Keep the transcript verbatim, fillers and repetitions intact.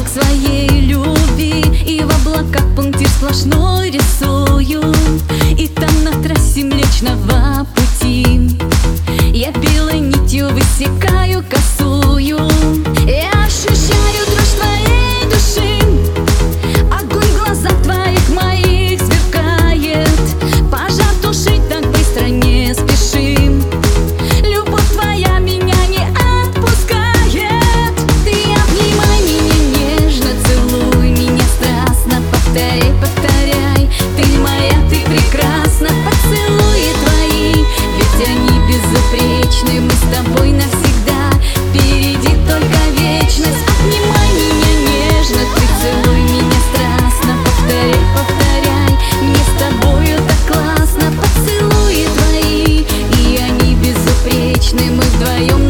Долг своей любви и в облаках пунктир сплошной рисую. И там на трассе Млечного Пути я белой нитью высекаю косую. Я ощущаю дрожь твоей души, огонь в глазах твоих моих сверкает. Пожар тушить так быстро не спешим, любовь твоя меня не отпускает. Ты обнимай меня нежно, целуй меня страстно, повторяй, повторяй, ты моя, ты прекрасна. Поцелуи твои, ведь они безупречны, мы с тобой навсегда, впереди только вечность. Обнимай меня нежно, ты целуй меня страстно, повторяй, повторяй, мне с тобою так классно. Поцелуи твои, и они безупречны, мы вдвоем